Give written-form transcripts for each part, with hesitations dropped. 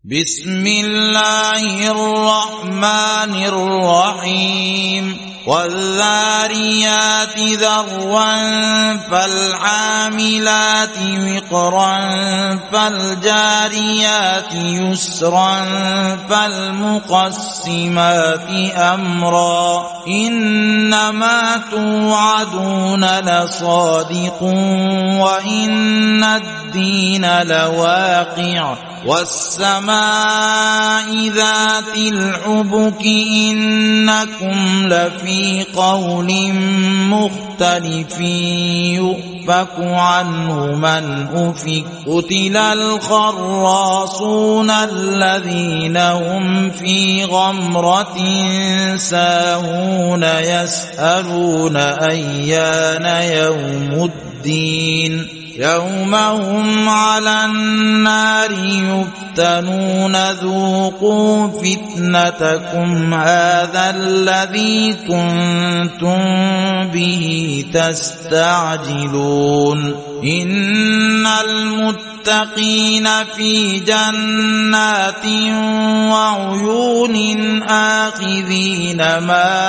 بسم الله الرحمن الرحيم والذاريات ذروا فالحاملات وقرا فالجاريات يسرا فالمقسمات أمرا إنما توعدون لصادق وإن الدين لواقع والسماء ذات الحبك إنكم لفي قول مختلف يؤفك عنه من أفك قتل الخراصون الذين هم في غمرة ساهون يسألون أيان يوم الدين يوم هم على النار يفتنون ذوقوا فتنتكم هذا الذي كنتم به تستعجلون إن المتقين في جنات وعيون آخذين ما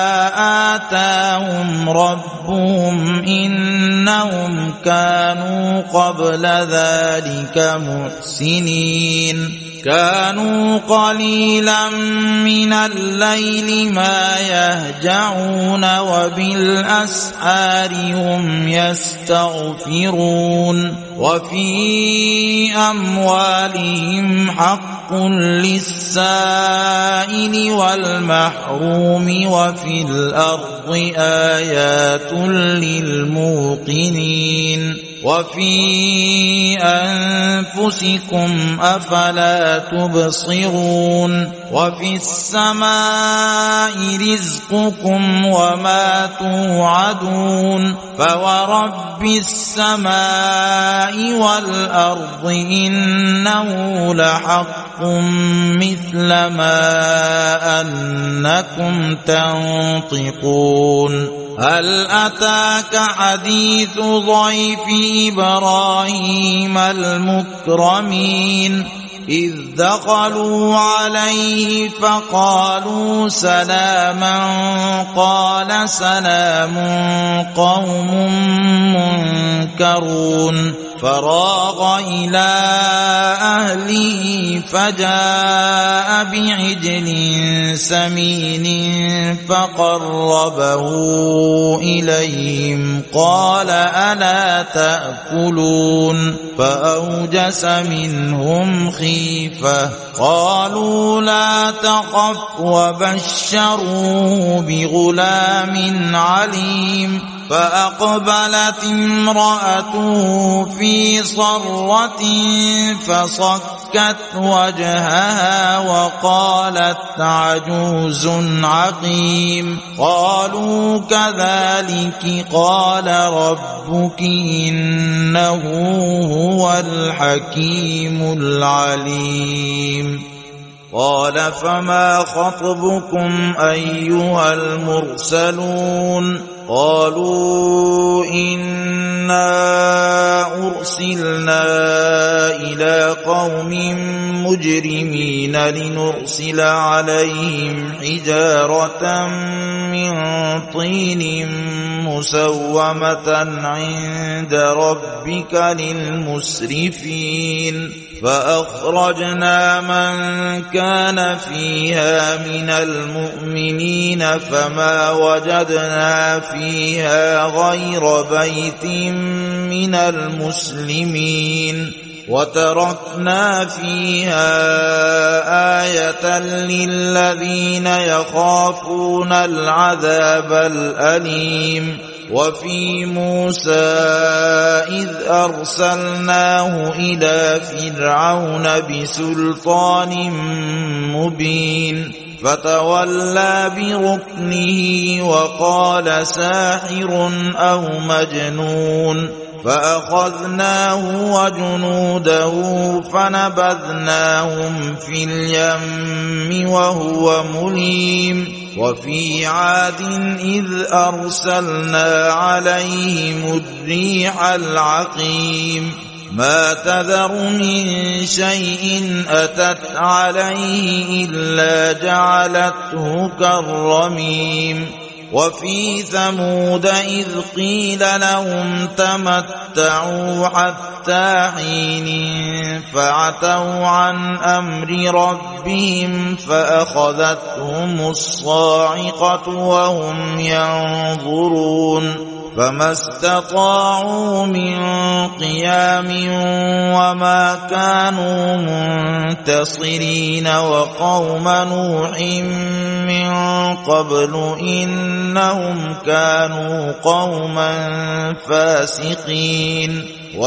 آتاهم ربهم إنهم كانوا قبل ذلك محسنين كانوا قليلا من الليل ما يهجعون وبالأسحار هم يستغفرون وفي أموالهم حق للسائل والمحروم وفي الأرض آيات للموقنين وفي أنفسكم أفلا تبصرون وفي السماء رزقكم وما توعدون فورب السماء والأرض إنه لحق مثل ما أنكم تنطقون هل أتاك حديث ضيف إبراهيم المكرمين إذ دخلوا عليه فقالوا سلاما قال سلام قوم منكرون فراغ إلى أهله فجاء بعجل سمين فقربه إليهم قال ألا تأكلون فأوجس منهم خيفة قالوا لا تخف وبشروه بغلام عليم فأقبلت امرأته في صرة فصكت وجهها وقالت عجوز عقيم قالوا كذلك قال ربك إنه هو الحكيم العليم قال فما خطبكم أيها المرسلون قالوا إنا أرسلنا إلى قوم مجرمين لنرسل عليهم حجارة من طين مسومة عند ربك للمسرفين فأخرجنا من كان فيها من المؤمنين فما وجدنا فيها غير بيت من المسلمين وتركنا فيها آية للذين يخافون العذاب الأليم وفي موسى إذ أرسلناه إلى فرعون بسلطان مبين فتولى بركنه وقال ساحر أو مجنون فأخذناه وجنوده فنبذناهم في اليم وهو مليم وفي عاد إذ أرسلنا عليهم الريح العقيم ما تذر من شيء أتت عليه إلا جعلته كالرميم وفي ثمود إذ قيل لهم تمتعوا حتى حين فعتوا عن أمر ربهم فأخذتهم الصاعقة وهم ينظرون فما استطاعوا من قيام وما كانوا منتصرين وقوم نوح من قبل إنهم كانوا قوما فاسقين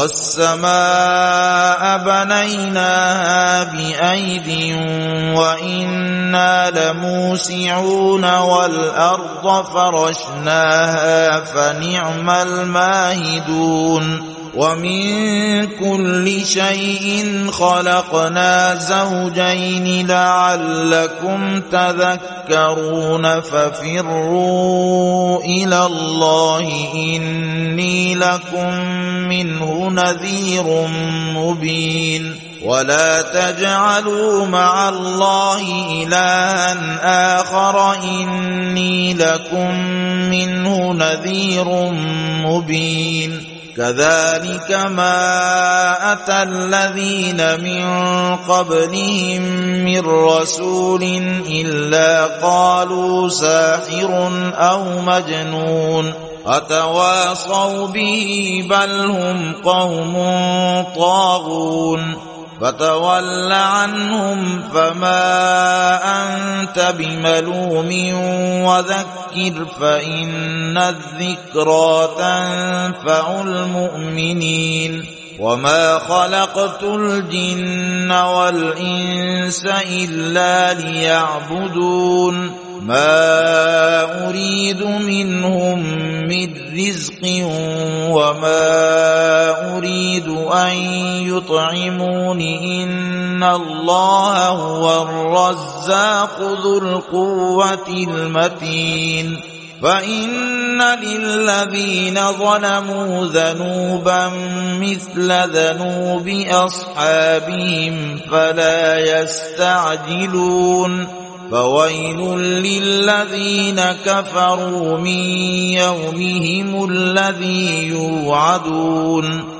والسماء بنيناها بأيد وإنا لموسعون والأرض فرشناها فنعم الماهدون ومن كل شيء خلقنا زوجين لعلكم تذكرون ففروا إلى الله إني لكم منه نذير مبين ولا تجعلوا مع الله إلها آخر إني لكم منه نذير مبين كذلك ما أتى الذين من قبلهم من رسول إلا قالوا ساحر أو مجنون أتواصوا به بل هم قوم طاغون فتول عنهم فما أنت بملوم وذكر فإن الذكرى تنفع المؤمنين وما خلقت الجن والإنس إلا ليعبدون ما أريد منهم من رزق وما أريد أن يطعمون إن الله هو الرزاق ذو القوة المتين فإن للذين ظلموا ذنوبا مثل ذنوب أصحابهم فلا يستعجلون فويل للذين كفروا من يومهم الذي يوعدون